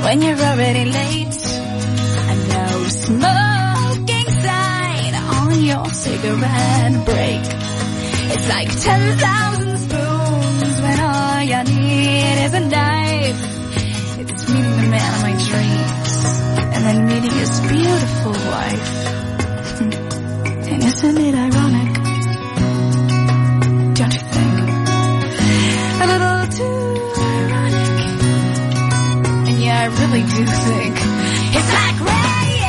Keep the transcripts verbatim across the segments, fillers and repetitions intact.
when you're already late. And no smoking sign on your cigarette break. It's like ten thousand spoons when all you need is a knife. It's meeting the man of my dreams and then meeting his beautiful wife. And isn't it ironic? Don't you think? A little too ironic. And yeah, I really do think it's like rain.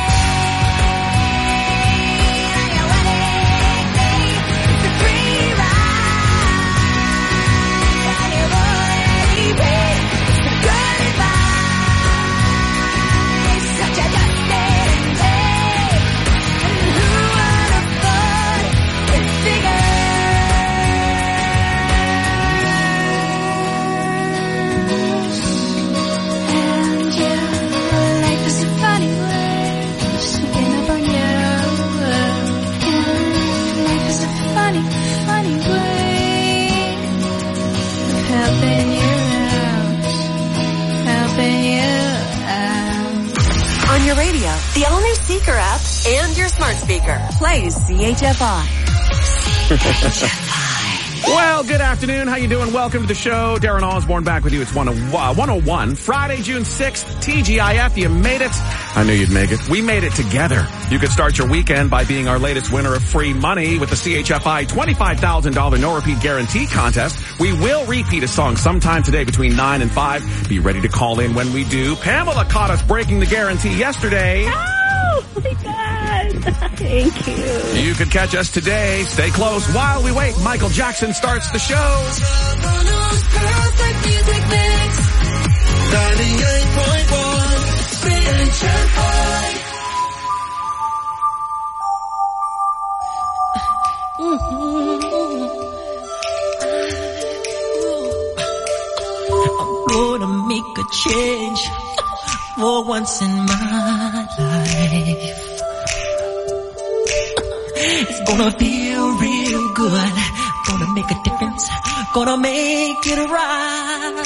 Your radio, the all-new Seeker app, and your smart speaker. Plays C H F I. C H F I. Well, good afternoon. How you doing? Welcome to the show. Darren Osborne back with you. It's one oh one, Friday, June sixth, T G I F. You made it. I knew you'd make it. We made it together. You could start your weekend by being our latest winner of free money with the C H F I twenty-five thousand dollars no repeat guarantee contest. We will repeat a song sometime today between nine and five. Be ready to call in when we do. Pamela caught us breaking the guarantee yesterday. Oh, my God. Thank you. You could catch us today. Stay close while we wait. Michael Jackson starts the show. ninety-eight point one C H F I. I'm gonna make a change for once in my life. It's gonna feel real good. Gonna make a difference. Gonna make it right.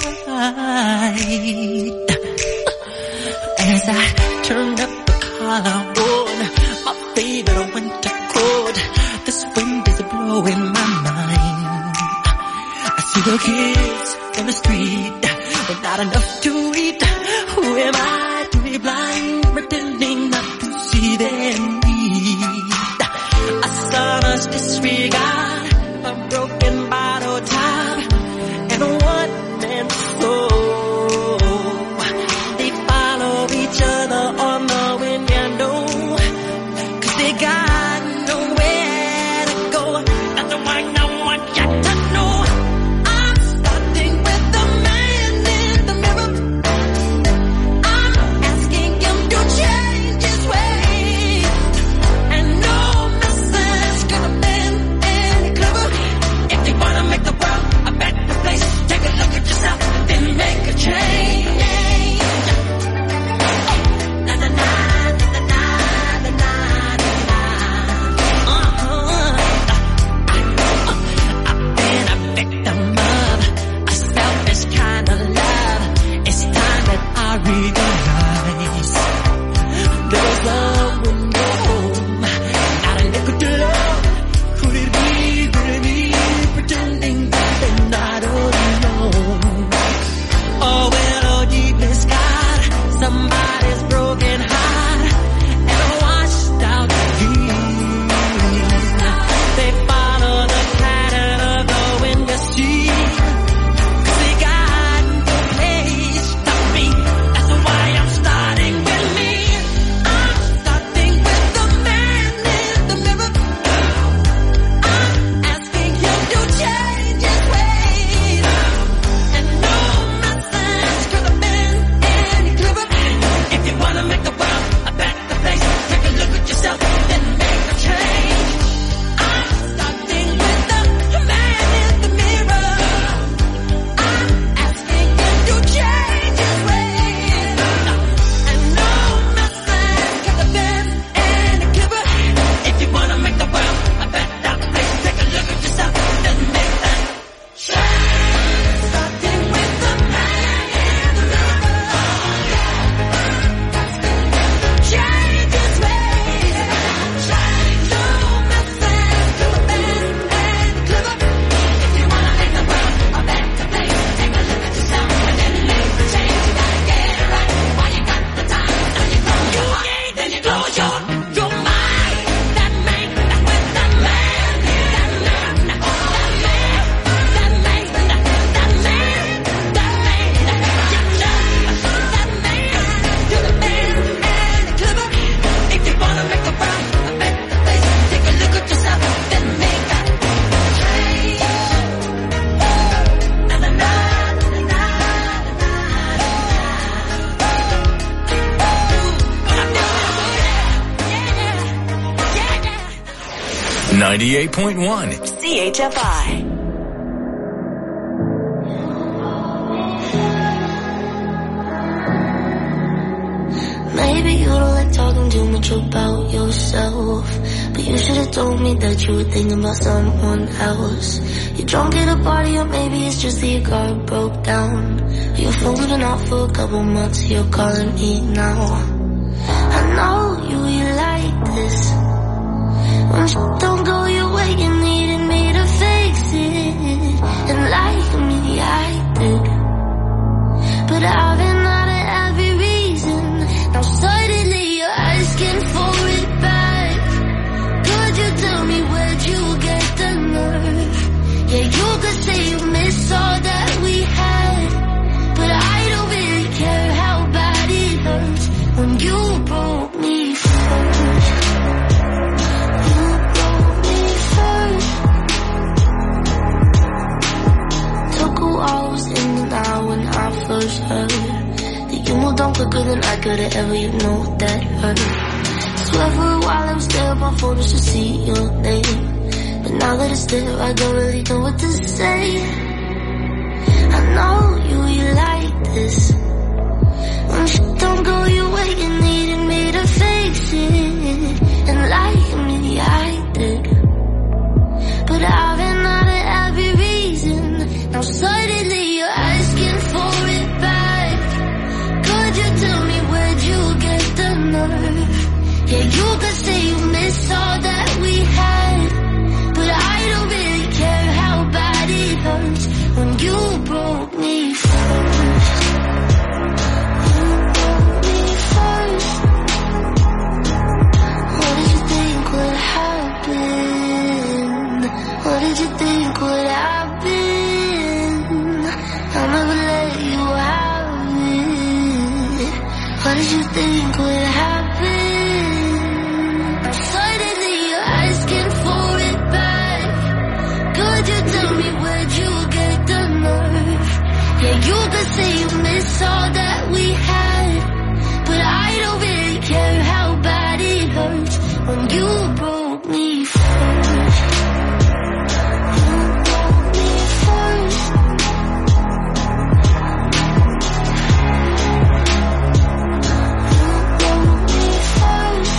As I turn up the collar on my favorite winter coat, this wind is blowing my mind. I see the kids in the street with not enough to eat. Who am I to be blind, pretending not to see their need? A son's disregard, a broken bottle top, and a one-man soul. They follow each other on the window, 'cause they got nowhere to go. That's the one I want you to know. I'm starting with the man in the mirror. I'm asking him to change his ways, and no message could have been any clever. If you wanna make the world a better place, take a look at yourself, then make a change. Na na na na na na na na. Uh-huh. I've been a victim of a selfish kind of love. It's time that I realize there's love when you're home. Not a liquid to love. Could it be really me pretending that they're not alone? Oh, well, oh, deep in sky, somebody's broken heart and washed out dreams. They follow the pattern of the wind you see, 'cause they got no place to be. That's why I'm starting with me. I'm starting with the man in the mirror. I'm asking him to change his ways, and no message could have been any clearer. ninety-eight point one. C H F I. Maybe you don't like talking too much about yourself, but you should have told me that you were thinking about someone else. You're drunk at a party, or maybe it's just that your car broke down. Your phone's been off for a couple months, you're calling me now. I know you, you like this. When shit don't go your way, you needed me to fix it. And like me, I did. But I've been out of every reason. Now suddenly you're asking for it back. Could you tell me where'd you get the nerve? Yeah, you could say you miss all that we had, but I don't really care how bad it hurts when you broke me first. You broke me first. Took a while, I was in and out when I first heard that you moved on quicker than I could've ever, you know that hurt. Swear for a while I was there on my phone just to see your name, but now that it's there I don't really know what to say. I know you, you like this. When shit don't go your way, you needed me to fix it. And like me, I did. But I've been out of every reason. Now suddenly you're asking for it back. Could you tell me where'd you get the nerve? Yeah, you could say you miss all that we had, but I don't really care how bad it hurts when you broke me first. You broke me first. What did you think would happen? What did you think would happen? I'll never let you have it. What did you think would happen? Suddenly you're asking for it back. Could you tell me where'd you get the nerve? Yeah, you could say you miss all that we had, but I don't really care how bad it hurts when you broke me first. You broke me first. You broke me first.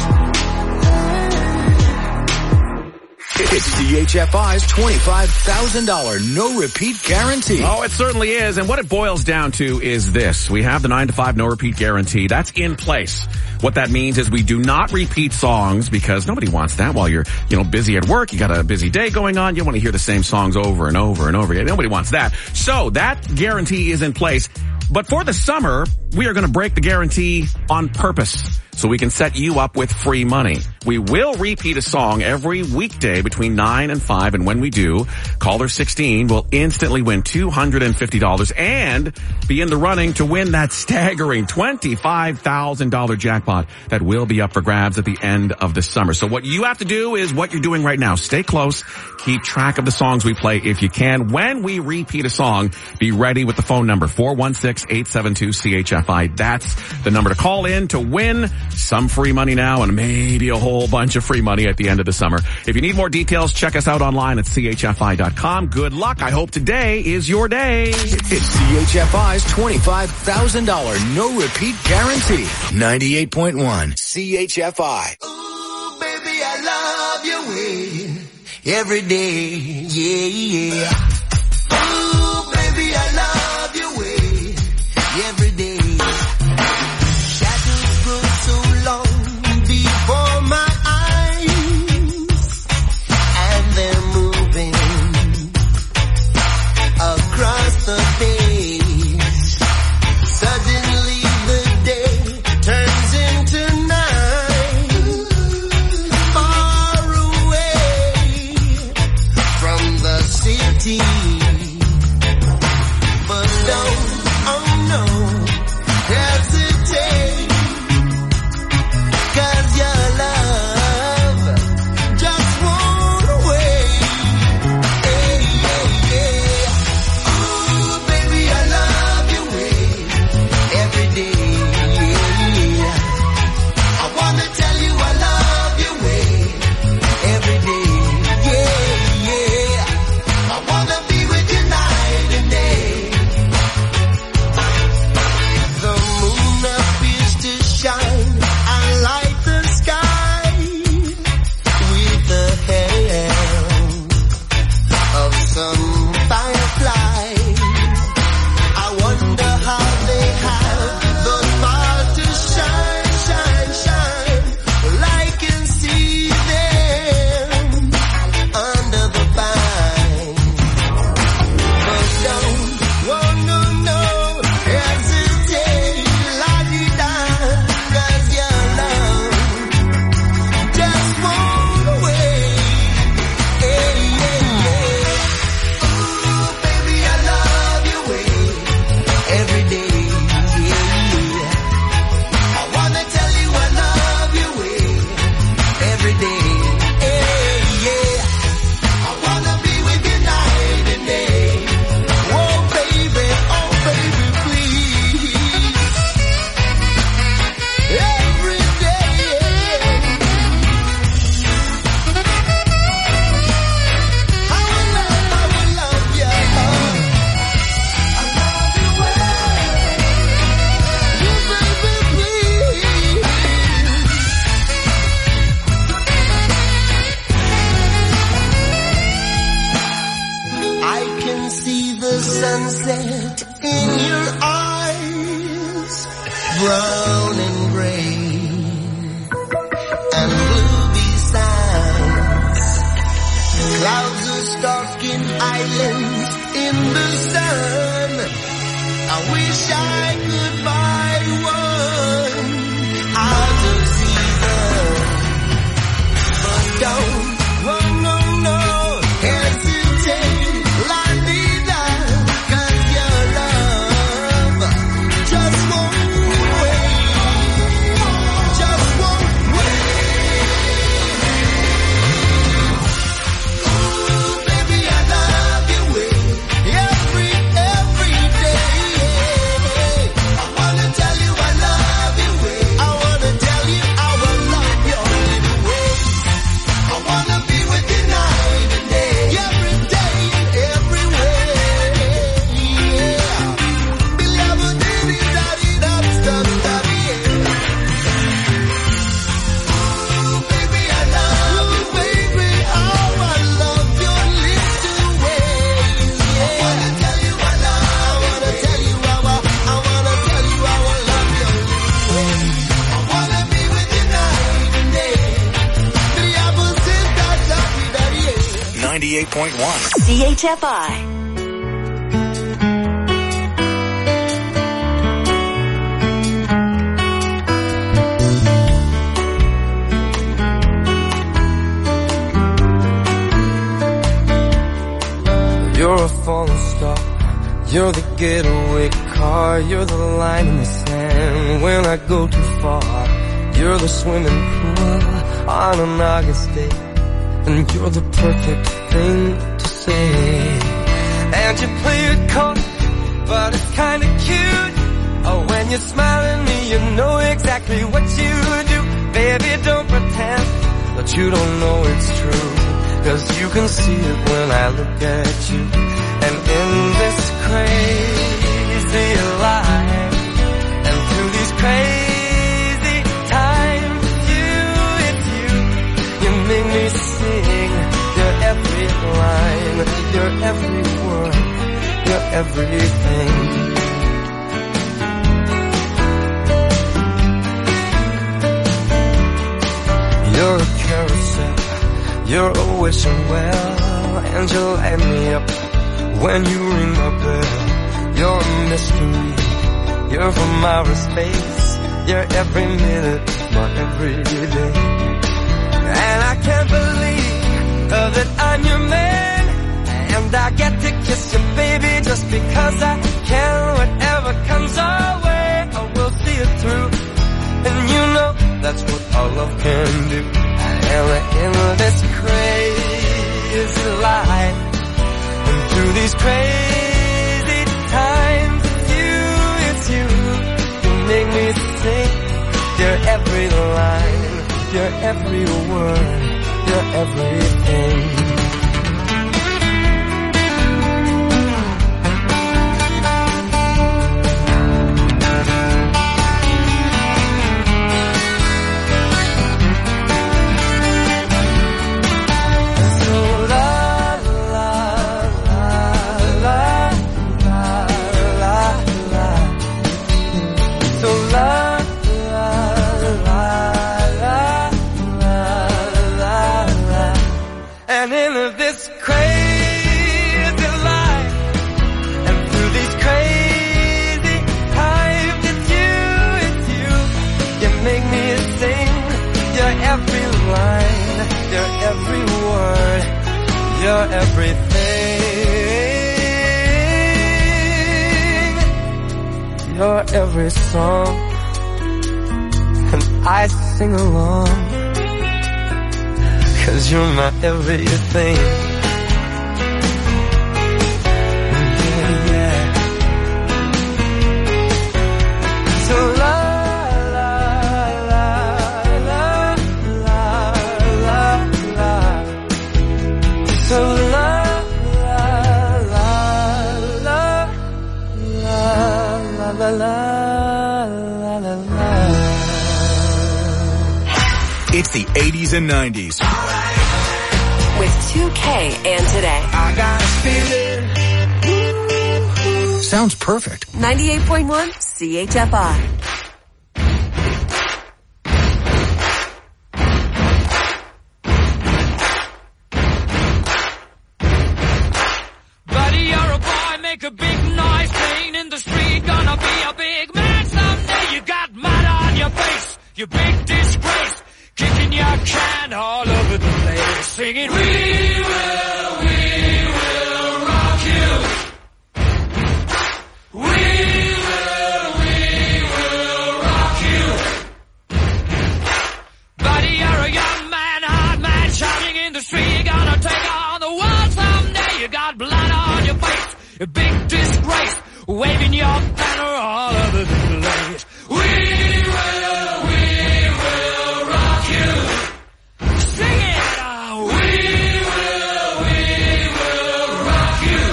It's C H F I's twenty-five thousand dollars no-repeat guarantee. Oh, it certainly is. And what it boils down to is this. We have the nine to five no-repeat guarantee. That's in place. What that means is we do not repeat songs because nobody wants that while you're, you know, busy at work. You got a busy day going on. You want to hear the same songs over and over and over again. Nobody wants that. So that guarantee is in place. But for the summer, we are going to break the guarantee on purpose so we can set you up with free money. We will repeat a song every weekday between nine and five, and when we do, caller sixteen will instantly win two hundred fifty dollars and be in the running to win that staggering twenty-five thousand dollars jackpot that will be up for grabs at the end of the summer. So what you have to do is what you're doing right now. Stay close. Keep track of the songs we play if you can. When we repeat a song, be ready with the phone number four one six, eight seven two, C H F I. That's the number to call in to win some free money now and maybe a whole bunch of free money at the end of the summer. If you need more details, check us out online at C H F I dot com. Good luck. I hope today is your day. It's C H F I's twenty-five thousand dollars no-repeat guarantee. ninety-eight point one C H F I. Ooh, baby, I love your way every day, yeah, yeah. Ooh, baby, I love your way every day. Shadows grow so long before my eyes, and they're moving across the days. Suddenly the day turns into night, far away from the city brown and gray and blue besides. Clouds are stalking islands in the sun. I wish I could buy one out of season, but don't, oh no, no, hesitate, la vida, 'cause your love just won't wait, just won't wait. Ooh, baby, I love you every, every day. I wanna tell you I love you. I wanna tell you I will love your little ways. I wanna be with you night and day, every day and every way. Yeah. Billy, diddy, daddy, dum, dum, daddy, yeah. Ooh, baby, I love you, baby. How I love your little ways. Yeah. I wanna tell you I love. I wanna tell you how I. I wanna tell you how I love your little ways. I wanna be with you night and day. Billy, I will sit that daddy, daddy, yeah. ninety-eight point one. C H F I. You're a falling star. You're the getaway car. You're the line in the sand when I go too far. You're the swimming pool on an August day, and you're the perfect thing to say. And you play it cold, but it's kinda cute. Oh, when you smile at me, you know exactly what you do. Baby, don't pretend that you don't know it's true, 'cause you can see it when I look at you. And in this crazy life, and through these crazy times, you, it's you, you make me sing your every line, your every word, your everything. You're a carousel, you're a wishing well, and you light me up when you ring my bell. You're a mystery, you're from outer space, you're every minute, my every day. And I can't believe uh, that I'm your man, and I get to kiss you, baby, just because I can. Whatever comes our way, I will see it through, and you know that's what our love can do. And in this crazy life, and through these crazy times, it's you, it's you, you make me sing your every line, your every word, your everything. And in this crazy life, and through these crazy times, it's you, it's you, you make me sing your every line, your every word, your everything, your every song, and I sing along, 'cause you're my everything. Yeah, yeah. So la la la la la la la. So la la la la la la la la la la. It's the eighties and nineties. With two K and Today. I got a feeling. Sounds perfect. ninety-eight point one C H F I. you big disgrace, kicking your can all over the place, singing, we will, we will rock you. We will, we will rock you. Buddy, you're a young man, hard man, shouting in the street, you're gonna take on the world someday. You got blood on your face, a big disgrace, waving your banner all over the place. We will, we will rock you. Sing it! Oh, we will, we will rock you.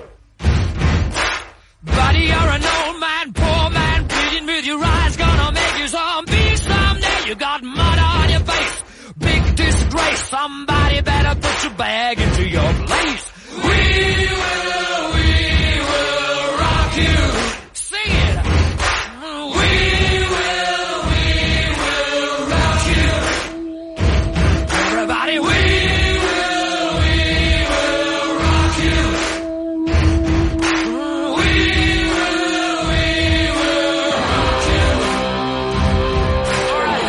Buddy, you're an old man, poor man, pleading with your eyes, gonna make you zombie someday. You got mud on your face, big disgrace. Somebody better put your bag into your place. We will, we will rock you. Sing it! We will, we will rock you. Everybody, we will, we will rock you. We will, we will rock you. All right.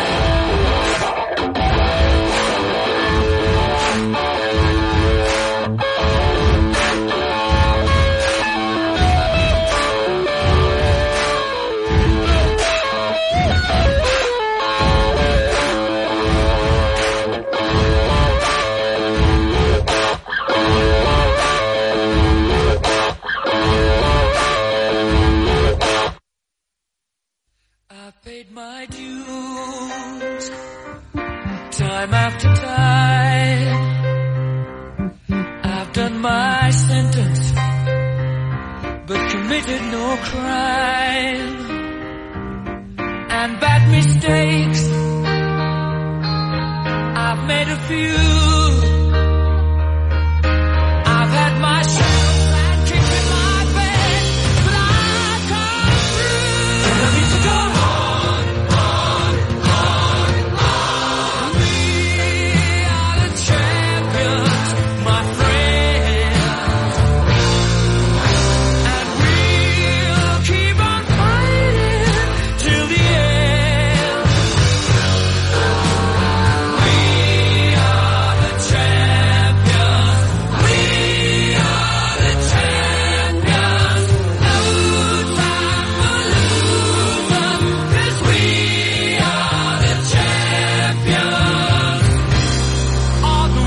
I paid my dues, time after time. I've done my sentence, but committed no crime. And bad mistakes, I've made a few. I've had my share of bad kicks in my bed, but I've come through. I need to go on, on, on, on. We are the champions, my friends, and we'll keep on fighting till the end. We are the champions. We are the champions. No time for losing, 'cause we are the champions of the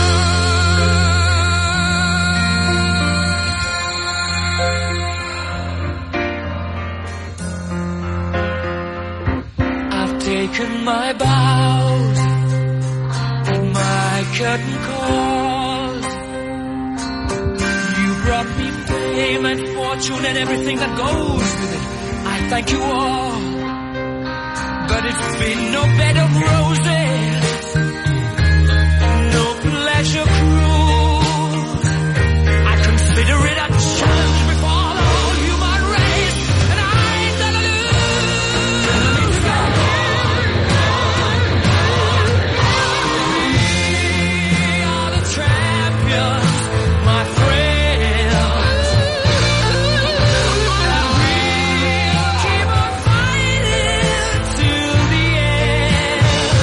world. I've taken my bows, my curtain calls. You brought me fame and fortune and everything that goes with it. I thank you all, but it's been no bed of roses, no pleasure cruise. I consider it a challenge before the whole human race, and I ain't gonna lose. Let's go. We are the champions, my friends, and we'll keep on fighting till the end.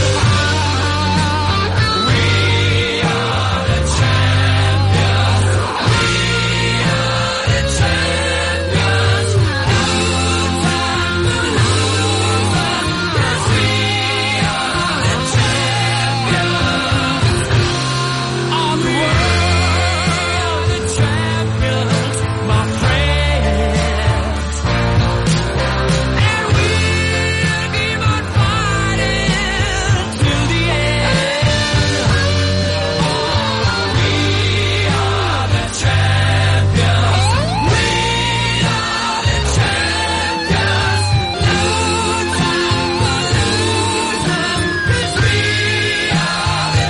We are the champions. We are the champions. No time to lose, 'cause we are the champions of the world, the champions, my friends, and we'll keep on fighting till the end. Oh, we are the champions. We are the champions. No time for losing, 'cause we are the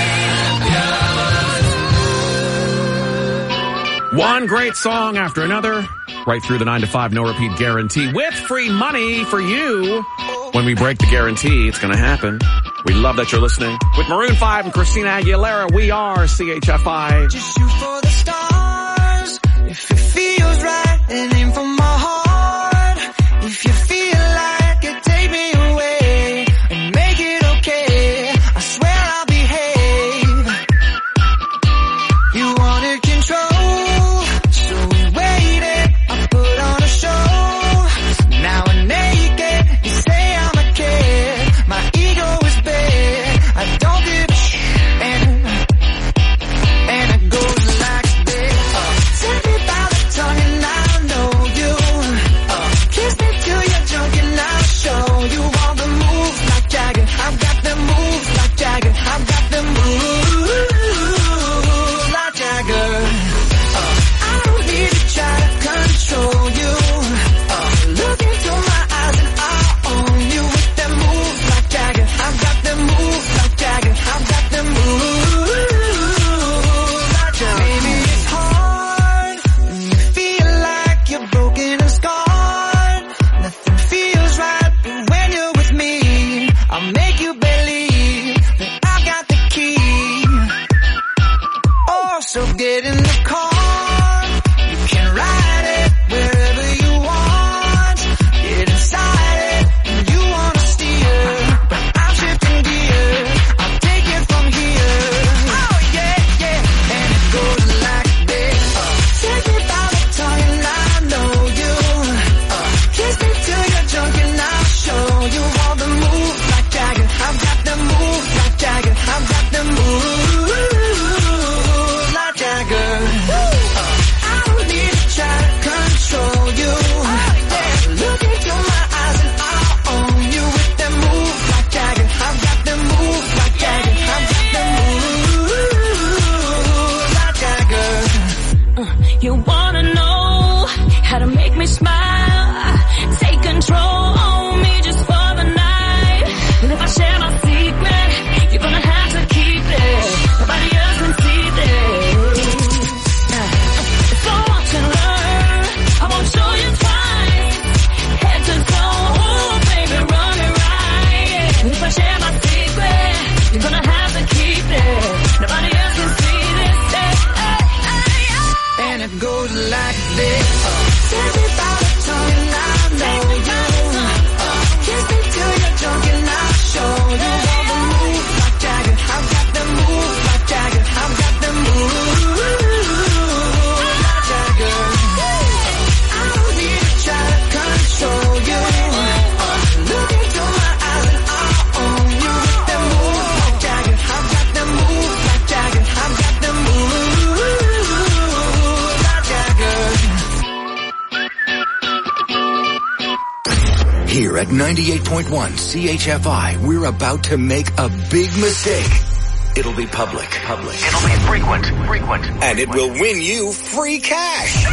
champions. One great song after another, right through the nine to five, no repeat guarantee with free money for you. When we break the guarantee, it's going to happen. We love that you're listening. With Maroon five and Christina Aguilera, we are C H F I. Just shoot for the stars. If it feels right, and aim for my heart. If you feel like it, take me away. Here at ninety-eight point one C H F I, we're about to make a big mistake. It'll be public. Public. It'll be frequent. Frequent. And it will win you free cash.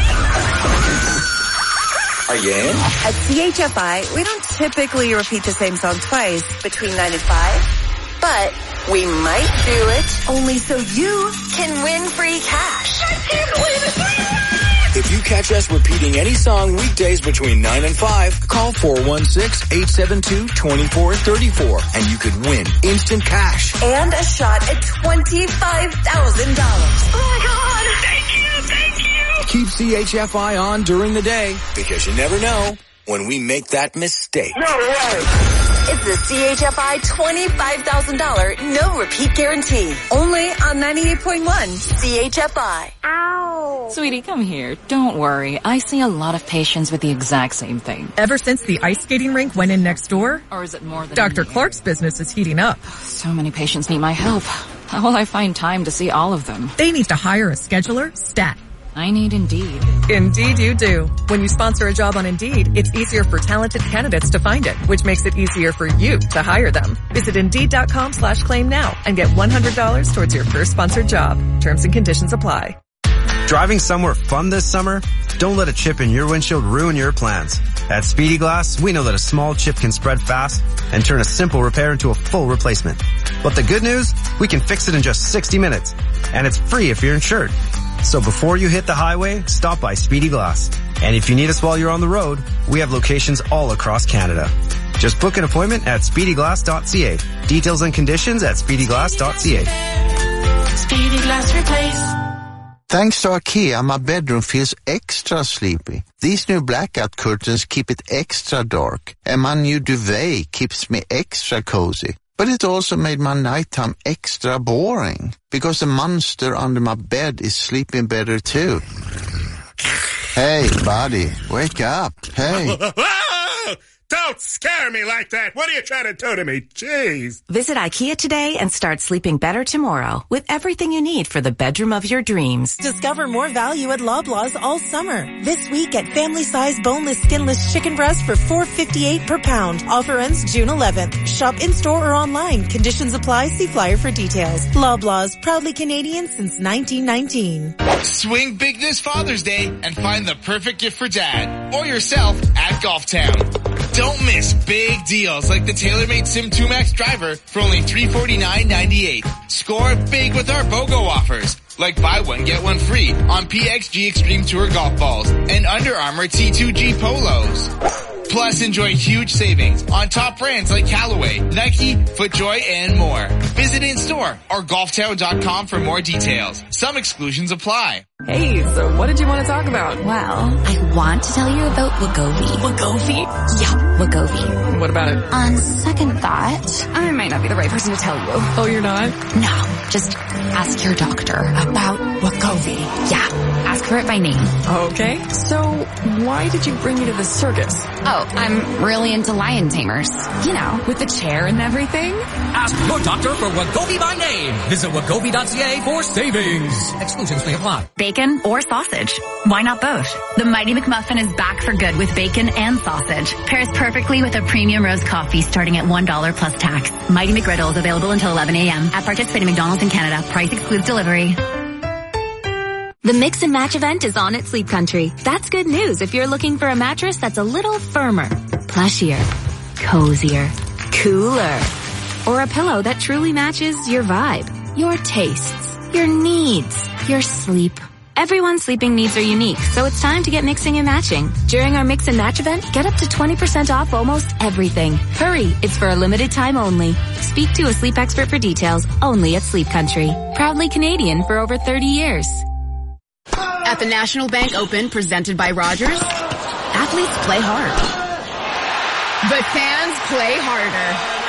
Are you in? At C H F I, we don't typically repeat the same song twice between nine and five, but we might do it only so you can win free cash. I can't believe it. If you catch us repeating any song weekdays between nine and five, call four one six, eight seven two, two four three four and you could win instant cash. And a shot at twenty-five thousand dollars. Oh my God. Thank you, thank you. Keep C H F I on during the day because you never know when we make that mistake. No way. It's the C H F I twenty-five thousand dollars no repeat guarantee. Only on ninety-eight point one C H F I. Ow. Sweetie, come here. Don't worry. I see a lot of patients with the exact same thing. Ever since the ice skating rink went in next door? Or is it more than Doctor Clark's business is heating up. So many patients need my help. How will I find time to see all of them? They need to hire a scheduler, stat. I need Indeed. Indeed you do. When you sponsor a job on Indeed, it's easier for talented candidates to find it, which makes it easier for you to hire them. Visit Indeed.com slash claim now and get one hundred dollars towards your first sponsored job. Terms and conditions apply. Driving somewhere fun this summer? Don't let a chip in your windshield ruin your plans. At Speedy Glass, we know that a small chip can spread fast and turn a simple repair into a full replacement. But the good news? We can fix it in just sixty minutes. And it's free if you're insured. So before you hit the highway, stop by Speedy Glass. And if you need us while you're on the road, we have locations all across Canada. Just book an appointment at speedy glass dot c a. Details and conditions at speedy glass dot c a. Speedy Glass Replace. Thanks to IKEA, my bedroom feels extra sleepy. These new blackout curtains keep it extra dark, and my new duvet keeps me extra cozy. But it also made my nighttime extra boring, because the monster under my bed is sleeping better too. Hey, buddy, wake up. Hey. Don't scare me like that. What are you trying to do to me? Jeez. Visit IKEA today and start sleeping better tomorrow with everything you need for the bedroom of your dreams. Discover more value at Loblaws all summer. This week get family-size boneless, skinless chicken breast for four fifty-eight per pound. Offer ends June eleventh. Shop in-store or online. Conditions apply. See flyer for details. Loblaws, proudly Canadian since nineteen nineteen. Swing big this Father's Day and find the perfect gift for Dad or yourself at Golf Town. Don't miss big deals like the TaylorMade Sim two Max driver for only three forty-nine ninety-eight. Score big with our BOGO offers, like buy one, get one free on P X G Extreme Tour golf balls and Under Armour T two G polos. Plus, enjoy huge savings on top brands like Callaway, Nike, FootJoy, and more. Visit in-store or golf town dot com for more details. Some exclusions apply. Hey, so what did you want to talk about? Well, I want to tell you about Wegovy. Wegovy? Yeah, Wegovy. What about it? On second thought, I might not be the right person to tell you. Oh, you're not? No, just ask your doctor about Wegovy. Yeah, ask her it by name. Okay, so why did you bring me to the circus? Oh, I'm really into lion tamers. You know, with the chair and everything. Ask your doctor for Wegovy by name. Visit wegovy dot c a for savings. Exclusions may apply. Bacon or sausage? Why not both? The Mighty McMuffin is back for good with bacon and sausage. Pairs perfectly with a premium roast coffee starting at one dollar plus tax. Mighty McGriddle is available until eleven a.m. at participating McDonald's in Canada. Price excludes delivery. The Mix and Match event is on at Sleep Country. That's good news if you're looking for a mattress that's a little firmer, plushier, cozier, cooler, or a pillow that truly matches your vibe, your tastes, your needs, your sleep. Everyone's sleeping needs are unique, so it's time to get mixing and matching. During our Mix and Match event, get up to twenty percent off almost everything. Hurry, it's for a limited time only. Speak to a sleep expert for details only at Sleep Country. Proudly Canadian for over thirty years. At the National Bank Open, presented by Rogers, athletes play hard, but fans play harder.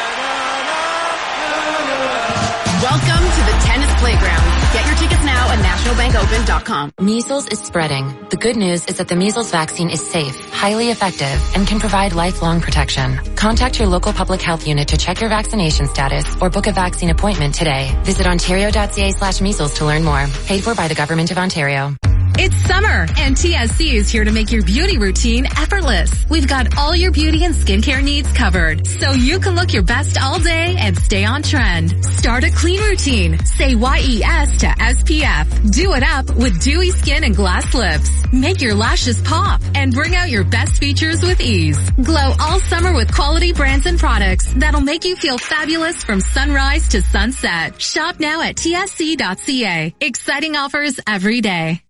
Welcome to the tennis playground. Get your tickets now at national bank open dot com. Measles is spreading. The good news is that the measles vaccine is safe, highly effective, and can provide lifelong protection. Contact your local public health unit to check your vaccination status or book a vaccine appointment today. Visit ontario dot c a slash measles to learn more. Paid for by the Government of Ontario. It's summer, and T S C is here to make your beauty routine effortless. We've got all your beauty and skincare needs covered, so you can look your best all day and stay on trend. Start a clean routine. Say Y E S to S P F. Do it up with dewy skin and glass lips. Make your lashes pop and bring out your best features with ease. Glow all summer with quality brands and products that'll make you feel fabulous from sunrise to sunset. Shop now at T S C dot C A. Exciting offers every day.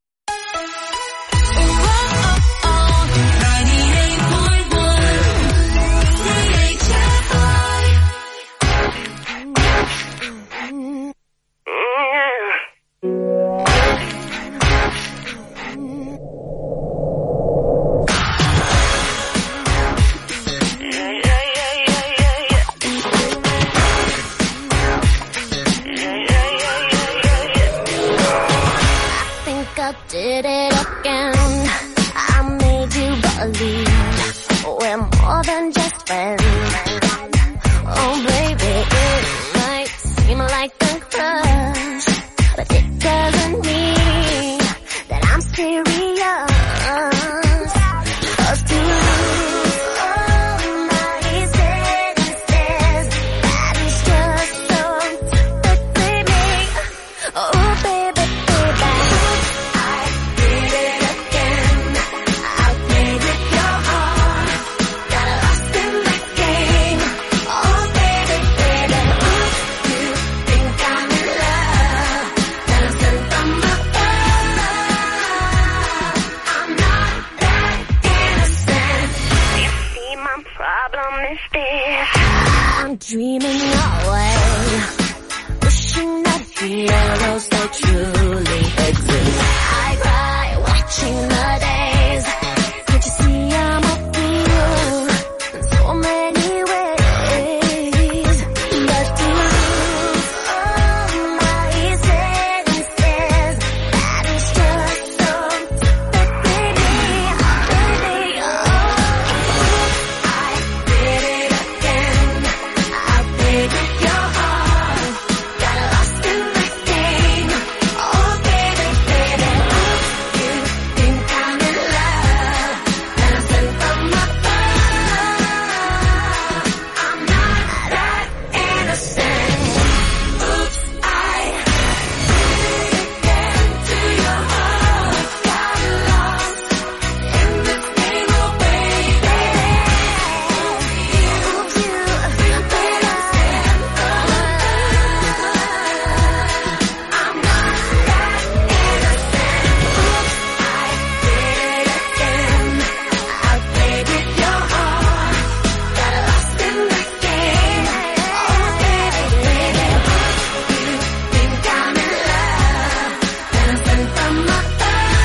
Did it again. I made you believe we're more than just friends. Oh baby, it might seem like a crush, but it doesn't mean that I'm serious. 'Cause to lose all my senses, that is just so typically me. Oh baby, baby. I'm dreaming away, wishing that heroes they truly exist. I cry watching the days. Can't you see I'm a fool in so many ways? But to lose all my senses, that is just so typically me, baby. Oh, I did it again. I played with your heart, got lost in this game. Oh baby, baby, you think I'm in love, and I'm sent from above. I'm not that innocent. Oops, I did it again to your heart, got lost in this game. Oh baby, oops, you, but I'm sent from above. I'm not that innocent. Oops, I did it again. I played with your heart, got lost in this game. Oh baby, baby, you think I'm in love, and I'm sent from above.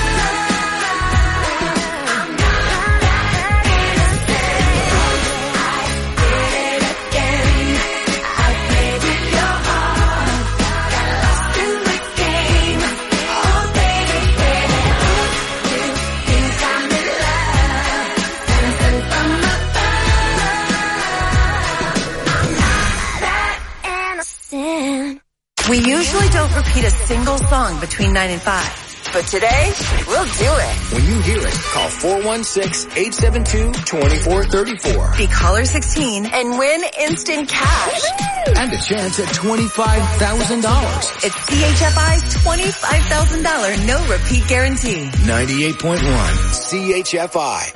I'm not that innocent. I did it again. I played with your heart, got lost in this game. Oh baby, baby, you think I'm in love, and I'm sent from above. I'm not that innocent. We usually don't repeat a single song between nine and five, but today we'll do it. When you hear it, call four one six, eight seven two, two four three four. Be caller sixteen and win instant cash. And a chance at twenty-five thousand dollars. It's C H F I's twenty-five thousand dollars no repeat guarantee. ninety-eight point one C H F I.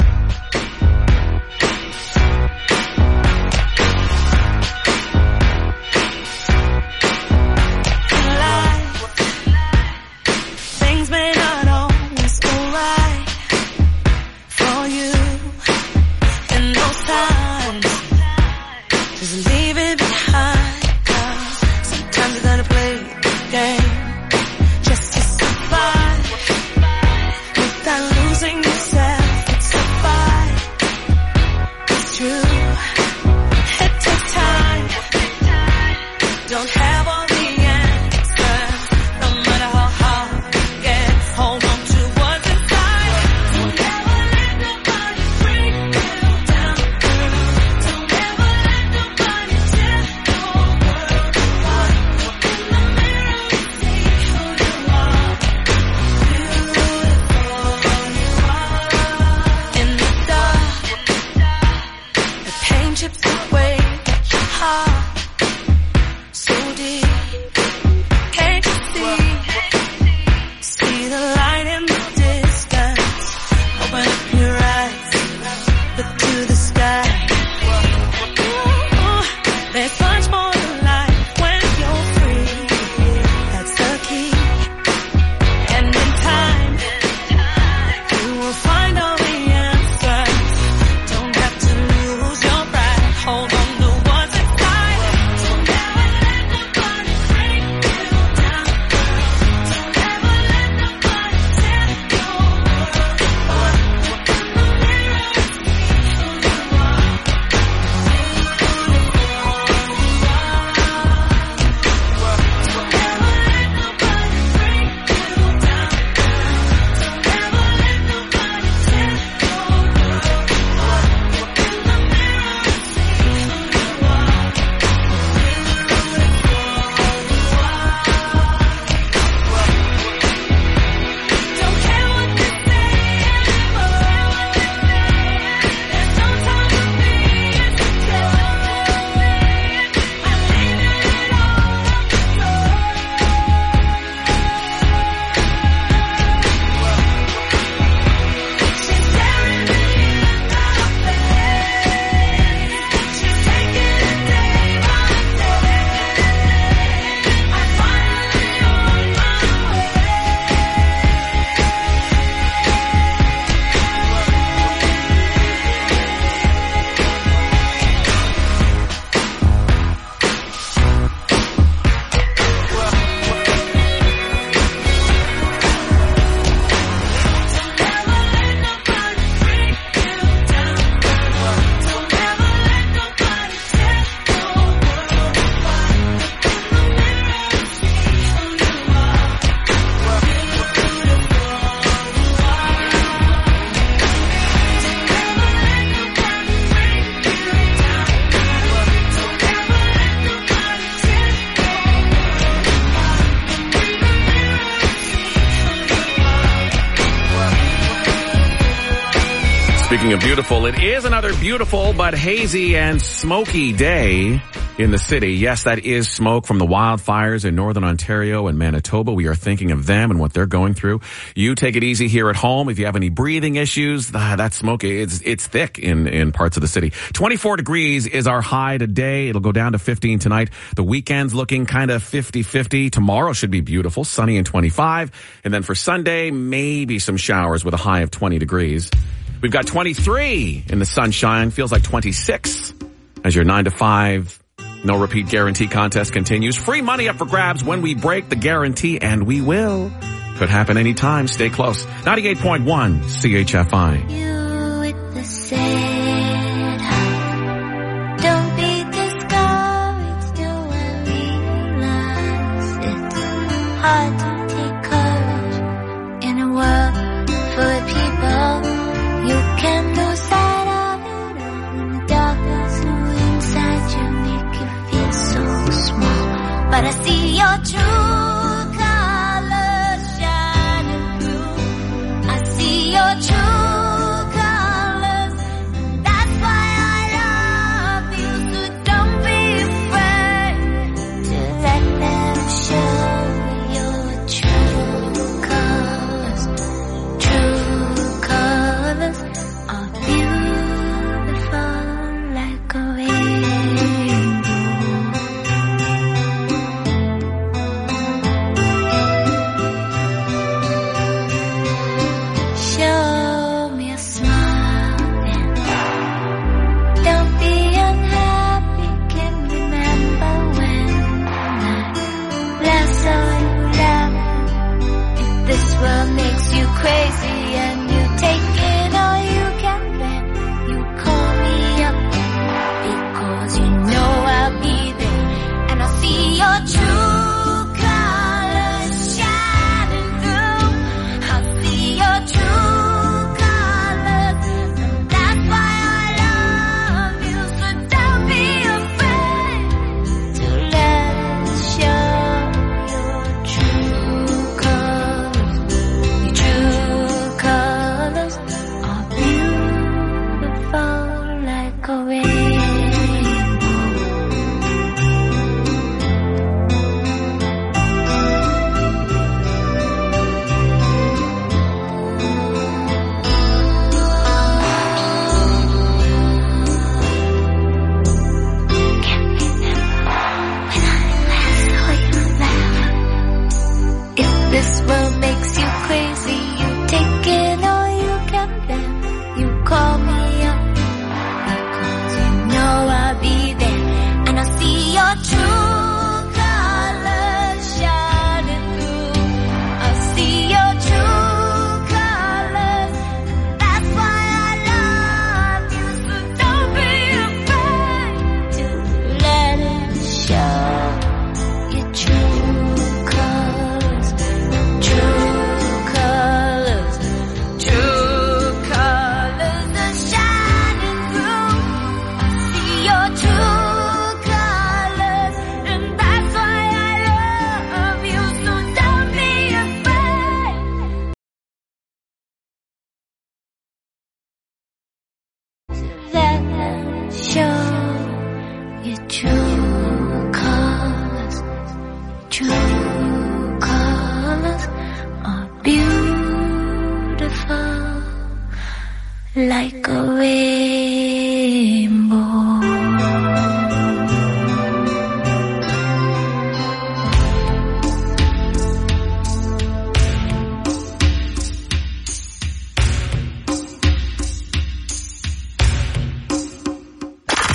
Things may not always go right for you in those times. Just leave it behind. 'Cause sometimes you gotta play the game just to survive without losing yourself. It's a fight. chips away at your heart. So deep, can't you see? See the light in the distance. Open up your eyes, look to the sky. Ooh, there's much more to life when you're free. That's the key. And in time, you will find all the answers. Don't have to lose your pride. Hold on to what's inside. Don't ever let nobody break you down. Don't ever let nobody tear your world apart. Look in the mirror and see who you are. Don't ever let nobody break you down. Don't ever let nobody tear your world apart. Look in the mirror and see who you are. Don't care what they say anymore. There's no time to be insecure. I leave it all on the floor. She's staring me in the face. She's taking it day by day. I'm finally on my way. Don't ever let nobody break you down. Don't ever let nobody tear your world apart. Look in the mirror and see who you are. Don't ever let nobody break you down. Don't ever let nobody tear your world apart. Look in the mirror and see who you are. Speaking of beautiful, it is another beautiful but hazy and smoky day in the city. Yes, that is smoke from the wildfires in northern Ontario and Manitoba. We are thinking of them and what they're going through. You take it easy here at home. If you have any breathing issues, ah, that smoke, it's, it's thick in, in parts of the city. twenty-four degrees is our high today. It'll go down to fifteen tonight. The weekend's looking kind of fifty-fifty. Tomorrow should be beautiful, sunny and twenty-five. And then for Sunday, maybe some showers with a high of twenty degrees. We've got twenty-three in the sunshine. Feels like twenty-six as your nine to five no repeat guarantee contest continues. Free money up for grabs when we break the guarantee, and we will. Could happen anytime. Stay close. ninety-eight point one C H F I. You with the sad heart. Don't be discouraged, do I realize it's hard to take courage in a world full of people. You can lose sight of it all when the darkness who inside you make you feel so small. But I see your true colors shining through. I see your true colors. That's why I love you. So don't be afraid to let them show your true colors. True colors are beautiful like a rainbow. Show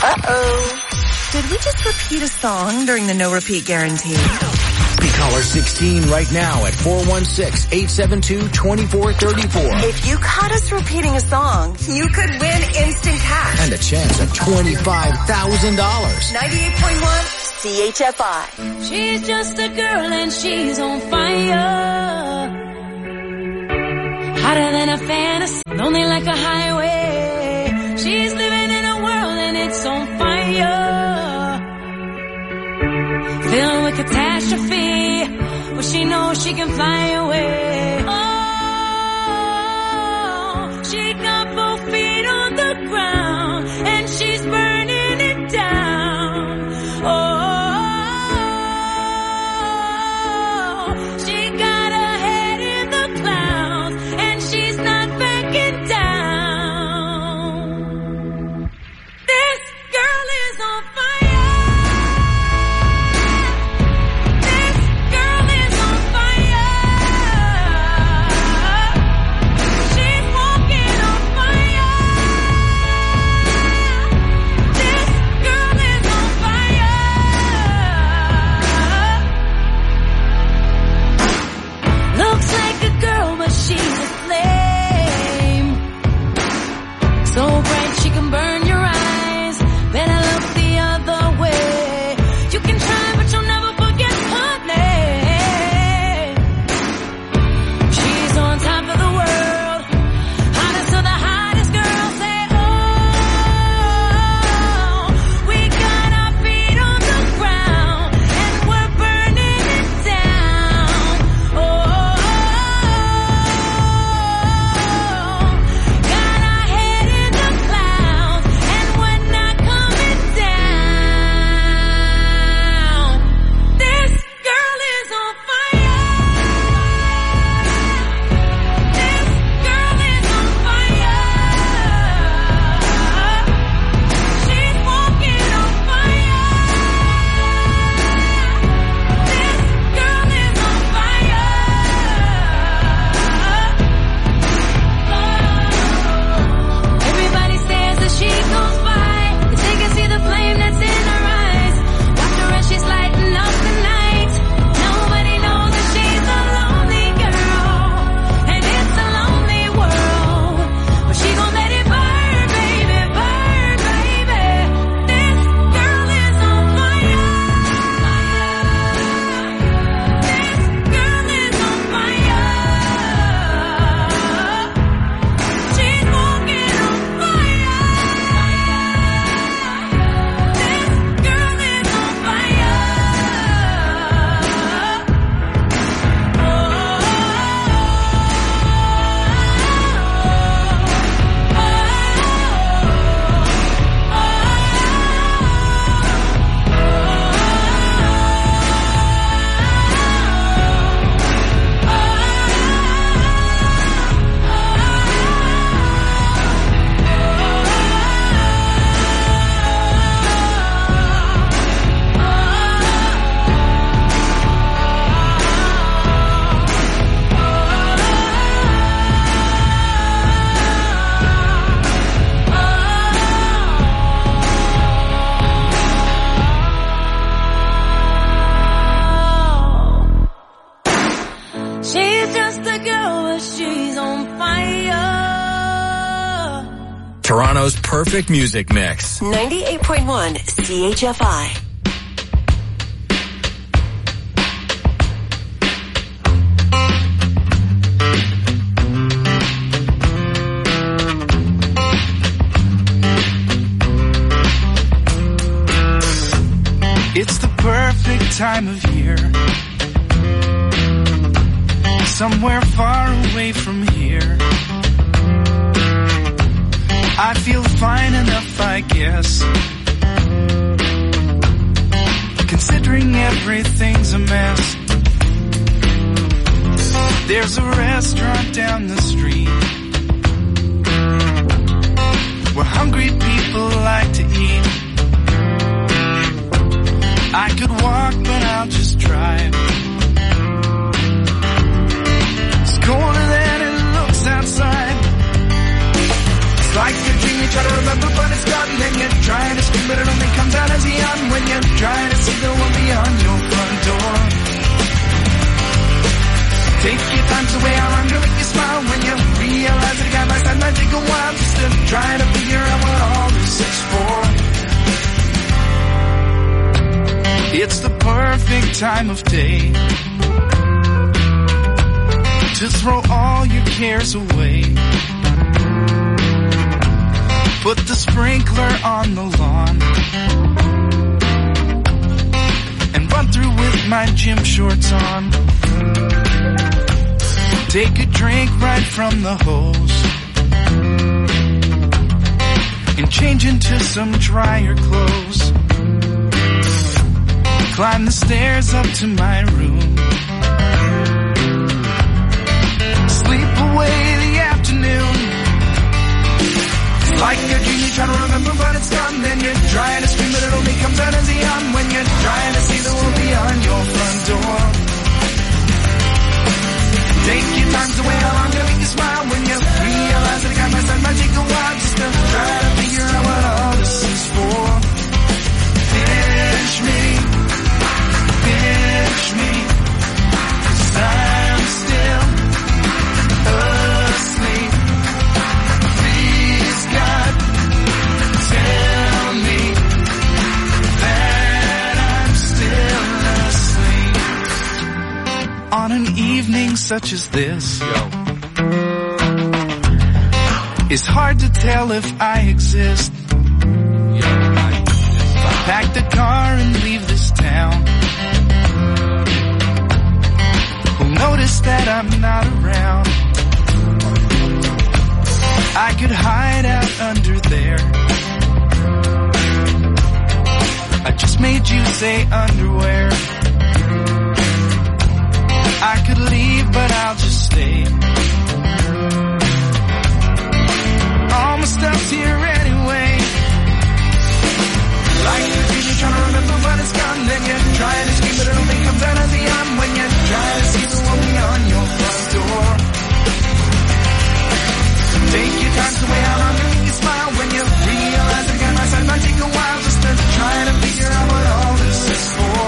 Uh-oh. Did we just repeat a song during the no repeat guarantee? Be caller sixteen right now at four one six, eight seven two, two four three four. If you caught us repeating a song, you could win instant cash. And a chance at twenty-five thousand dollars. ninety-eight point one C H F I. She's just a girl and she's on fire. Hotter than a fantasy, lonely like a highway. She's living in a world and it's on fire. Filled with catastrophe, but she knows she can fly away. Oh, she got both feet on the ground, and she's burning it down. Oh, she got her head in the clouds, and she's not backing down. This girl is on fire. Toronto's perfect music mix. ninety-eight point one C H F I. It's the perfect time of year. Somewhere far away from here. I feel fine enough, I guess. Considering everything's a mess. There's a restaurant down the street where hungry people like to eat. I could walk, but I'll just drive. It's colder than it looks outside. It's like a dream you try to remember, but it's gone. Then you're trying to scream it as a young when you're trying to see the one beyond your front door. Take your time to weigh how long to make you smile when you realize that a guy by side might take a while just to try to figure out what all this is for. It's the perfect time of day to throw all your cares away. Put the sprinkler on the lawn and run through with my gym shorts on. Take a drink right from the hose and change into some drier clothes. Climb the stairs up to my room. Sleep away the afternoon. It's like a dream you try to remember but it's gone. Then you're trying to scream but it only comes out as a yawn when you're trying to see the world beyond your front door. Take your time to wait how long to make you smile when you realize that a guy by side might take a while just to try to figure out what all this is for. Pinch me, pinch me, 'cause I'm still asleep. Please God, tell me that I'm still asleep. On an evening such as this, it's hard to tell if I exist. Pack the car and leave this town. Who'll notice that I'm not around? I could hide out under there. I just made you say underwear. I could leave, but I'll just stay. All my stuff's here anyway. Like a dream you're trying to remember but it's gone. Then you're trying to scream but it only comes out as a yawn when you're trying to see the one beyond your front door. Take your time to weigh how long to make you smile when you realize that a guy by side might take a while just to try to figure out what all this is for.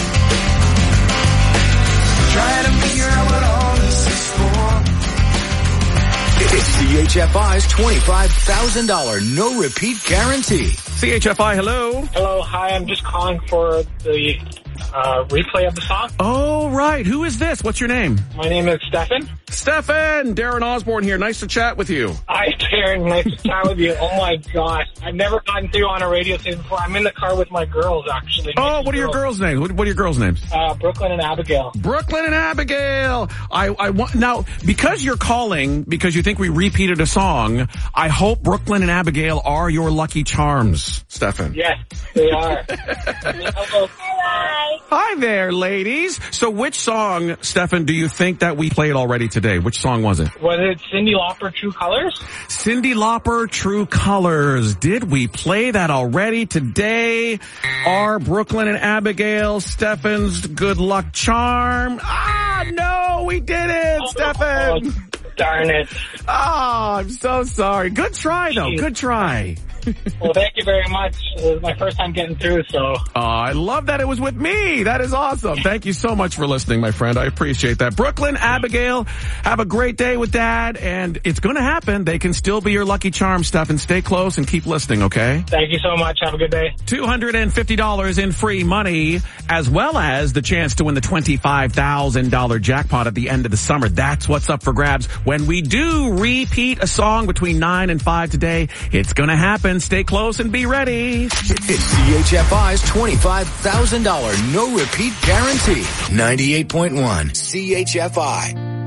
Try to figure out what all this is for. It's C H F I's twenty-five thousand dollars no repeat guarantee. C H F I, hello. Hello, hi, I'm just calling for the uh, replay of the song. Oh, right. Who is this? What's your name? My name is Stefan. Stefan! Darren Osborne here. Nice to chat with you. Hi, Darren. Nice to chat with you. Oh, my gosh. I've never gotten through on a radio station before. I'm in the car with my girls, actually. Oh, what are your girls' names? What, what are your girls' names? Uh, Brooklyn and Abigail. Brooklyn and Abigail. I, I want, now, because you're calling, because you think we repeated a song, I hope Brooklyn and Abigail are your lucky charms, Stefan. Yes, they are. Hello. Hi. Hi there, ladies. So which song, Stefan, do you think that we played already today? Which song was it? Was it Cyndi Lauper, True Colors? Cyndi Lauper, True Colors. Did we play that already today? Are Brooklyn and Abigail Stefan's good luck charm? Ah, no, we didn't, oh, Stefan. Oh, darn it. Oh, I'm so sorry. Good try, though. Good try. Well, thank you very much. It was my first time getting through, so. Oh, I love that it was with me. That is awesome. Thank you so much for listening, my friend. I appreciate that. Brooklyn, Abigail, have a great day with Dad, and it's going to happen. They can still be your lucky charm, stuff, and stay close and keep listening, okay? Thank you so much. Have a good day. two hundred fifty dollars in free money, as well as the chance to win the twenty-five thousand dollars jackpot at the end of the summer. That's what's up for grabs. When we do repeat a song between nine and five today, it's going to happen. Stay close and be ready. It's C H F I's twenty-five thousand dollars no repeat guarantee. ninety-eight point one C H F I.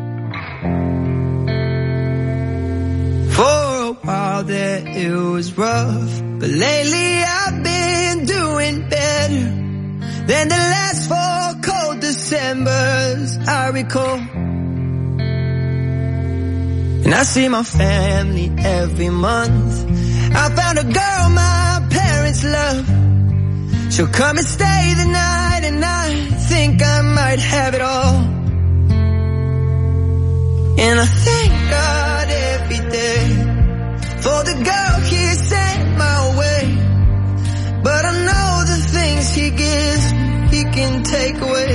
For a while there it was rough, but lately I've been doing better than the last four cold Decembers I recall. And I see my family every month. I found a girl my parents love. She'll come and stay the night, and I think I might have it all. And I thank God every day for the girl He sent my way. But I know the he gives, he can take away.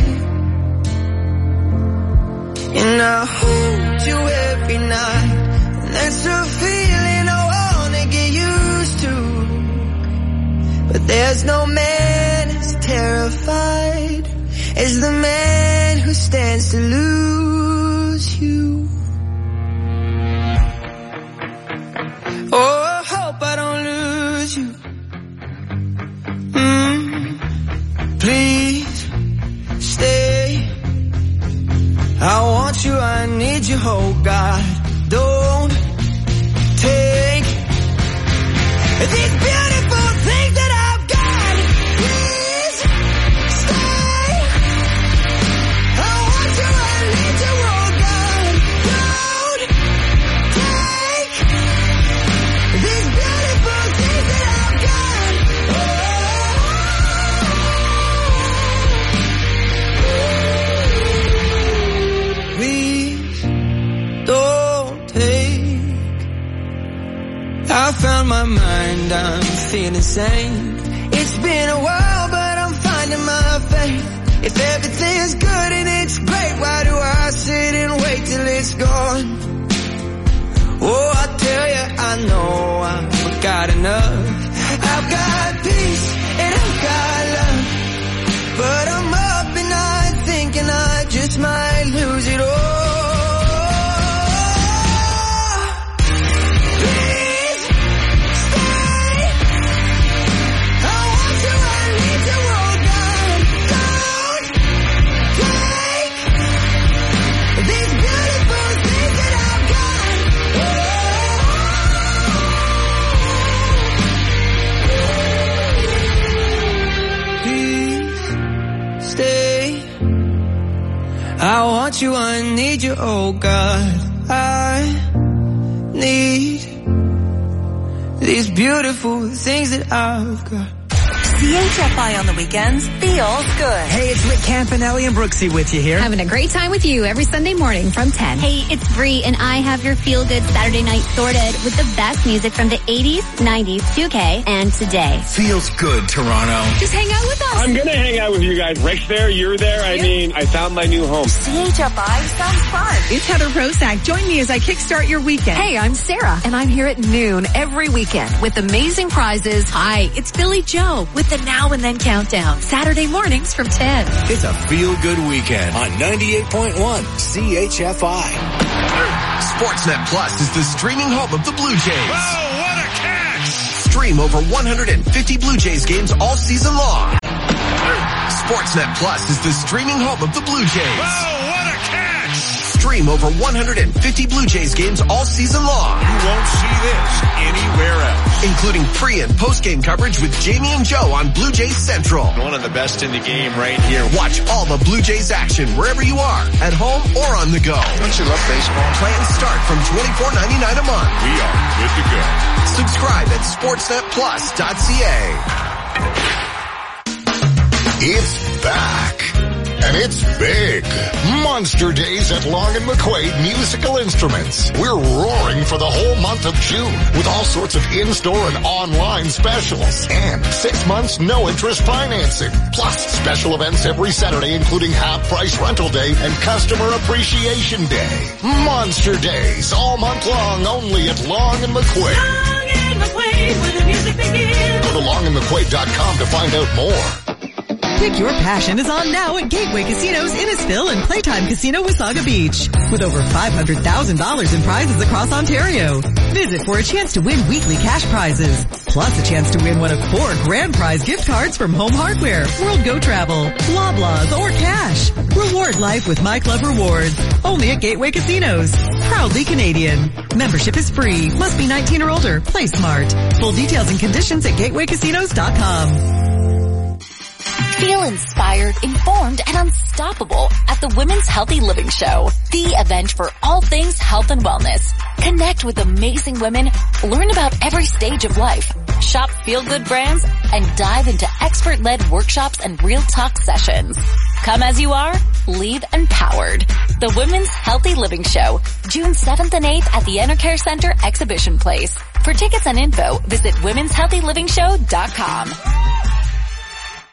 And I hold you every night, and that's a feeling I wanna get used to. But there's no man as terrified as the man who stands to lose you. Oh, I hope I don't lose you. Mm, please stay. I want you, I need you, oh God. Don't take these beautiful things that I've got. Please stay. I want you, I need you, oh God. Don't take these beautiful things that I've got. Oh. Please don't take. I found my mind, I'm feeling sane. It's been a while, but I'm finding my faith. If everything's good and it's great, why do I sit and wait till it's gone? Oh, I tell you, I know I've got enough. I've got peace and I've got love, but I'm up and I'm thinking I just might lose it all. Please stay. I want you, I need you, oh God. Don't take these beautiful things that I've got. Please stay. I want you, I need you, oh God. I need these beautiful things that I've got. C H F I on the weekends feels good. Hey, it's Rick Campanelli and Brooksy with you here. Having a great time with you every Sunday morning from ten. Hey, it's Bree, and I have your feel-good Saturday night sorted with the best music from the eighties, nineties, two K, and today. Feels good, Toronto. Just hang out with us. I'm gonna hang out with you guys. Rick's there, you're there. I mean, I found my new home. C H F I sounds fun. It's Heather Prosack. Join me as I kickstart your weekend. Hey, I'm Sarah, and I'm here at noon every weekend with amazing prizes. Hi, it's Billy Joe with the Now and Then Countdown. Saturday mornings from ten. It's a feel-good weekend on ninety-eight point one C H F I. Sportsnet Plus is the streaming home of the Blue Jays. Oh, what a catch! Stream over one hundred fifty Blue Jays games all season long. Sportsnet Plus is the streaming home of the Blue Jays. Oh, what a catch! Stream over one hundred fifty Blue Jays games all season long. You won't see this anywhere else. Including pre- and post-game coverage with Jamie and Joe on Blue Jays Central. One of the best in the game right here. Watch all the Blue Jays action wherever you are, at home or on the go. Don't you love baseball? Plans start from twenty-four ninety-nine a month. We are good to go. Subscribe at sportsnet plus dot c a. It's back. And it's big. Monster Days at Long and McQuaid Musical Instruments. We're roaring for the whole month of June with all sorts of in-store and online specials. And six months no interest financing. Plus special events every Saturday including half-price rental day and customer appreciation day. Monster Days all month long only at Long and McQuaid. Long and McQuaid, where the music begins. Go to long and mcquaid dot com to find out more. Pick Your Passion is on now at Gateway Casinos Innisfil and Playtime Casino Wasaga Beach. With over five hundred thousand dollars in prizes across Ontario. Visit for a chance to win weekly cash prizes. Plus a chance to win one of four grand prize gift cards from Home Hardware, World Go Travel, Loblaws, or cash. Reward life with My Club Rewards. Only at Gateway Casinos. Proudly Canadian. Membership is free. Must be nineteen or older. Play smart. Full details and conditions at gateway casinos dot com. Feel inspired, informed, and unstoppable at the Women's Healthy Living Show, the event for all things health and wellness. Connect with amazing women, learn about every stage of life, shop feel-good brands, and dive into expert-led workshops and real talk sessions. Come as you are, leave empowered. The Women's Healthy Living Show, June seventh and eighth at the Enercare Center Exhibition Place. For tickets and info, visit womens healthy living show dot com.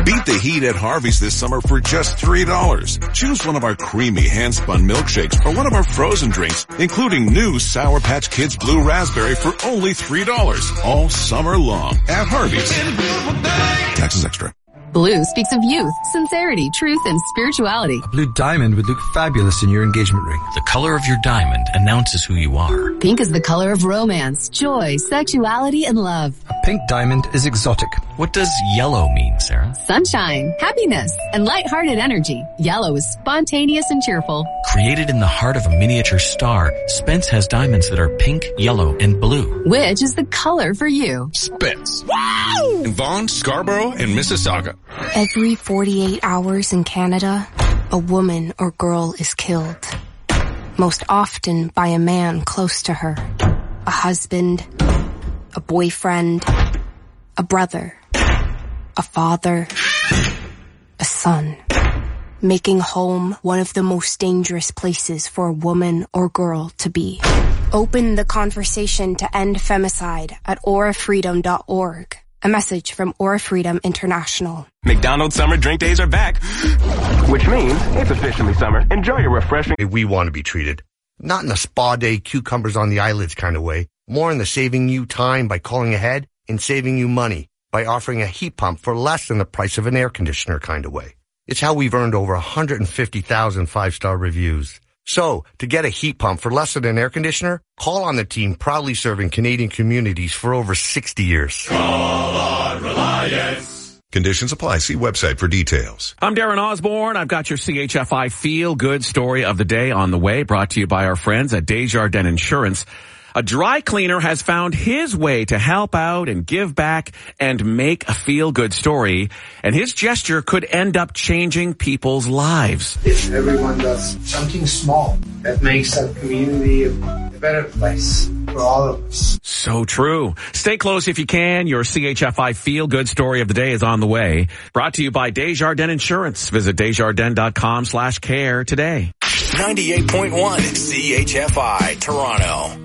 Beat the heat at Harvey's this summer for just three dollars. Choose one of our creamy hand-spun milkshakes or one of our frozen drinks, including new Sour Patch Kids Blue Raspberry for only three dollars. All summer long at Harvey's. Taxes extra. Blue speaks of youth, sincerity, truth, and spirituality. A blue diamond would look fabulous in your engagement ring. The color of your diamond announces who you are. Pink is the color of romance, joy, sexuality, and love. A pink diamond is exotic. What does yellow mean, Sarah? Sunshine, happiness, and lighthearted energy. Yellow is spontaneous and cheerful. Created in the heart of a miniature star, Spence has diamonds that are pink, yellow, and blue. Which is the color for you? Spence. Wow! In Vaughan, Scarborough, and Mississauga. Every forty-eight hours in Canada, a woman or girl is killed. Most often by a man close to her. A husband, a boyfriend, a brother, a father, a son. Making home one of the most dangerous places for a woman or girl to be. Open the conversation to end femicide at aura freedom dot org. A message from Aura Freedom International. McDonald's summer drink days are back, which means it's officially summer. Enjoy your refreshing. We want to be treated. Not in a spa day, cucumbers on the eyelids kind of way. More in the saving you time by calling ahead and saving you money by offering a heat pump for less than the price of an air conditioner kind of way. It's how we've earned over one hundred fifty thousand five-star reviews. So, to get a heat pump for less than an air conditioner, call on the team proudly serving Canadian communities for over sixty years. Call on Reliance. Conditions apply. See website for details. I'm Darren Osborne. I've got your C H F I Feel Good story of the day on the way, brought to you by our friends at Desjardins Insurance. A dry cleaner has found his way to help out and give back and make a feel-good story, and his gesture could end up changing people's lives. If everyone does something small that makes our community a better place for all of us. So true. Stay close if you can. Your C H F I Feel-Good story of the day is on the way. Brought to you by Desjardins Insurance. Visit desjardins.com slash care today. ninety-eight point one C H F I, Toronto.